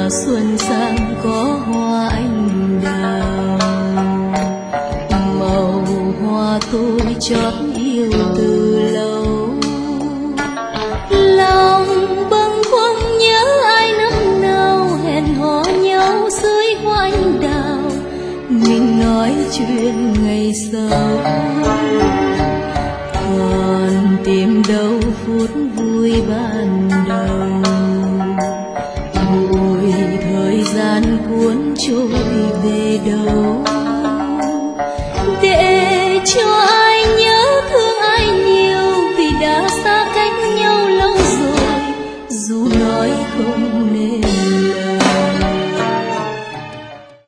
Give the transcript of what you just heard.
xuân sang có hoa anh đào, màu hoa tôi chót yêu từ lâu. Lòng bâng khuâng nhớ ai năm nào hẹn hò nhau dưới hoa anh đào, mình nói chuyện ngày sau còn tìm đâu phút vui ban đầu. Ôi thời gian cuốn trôi về đâu để cho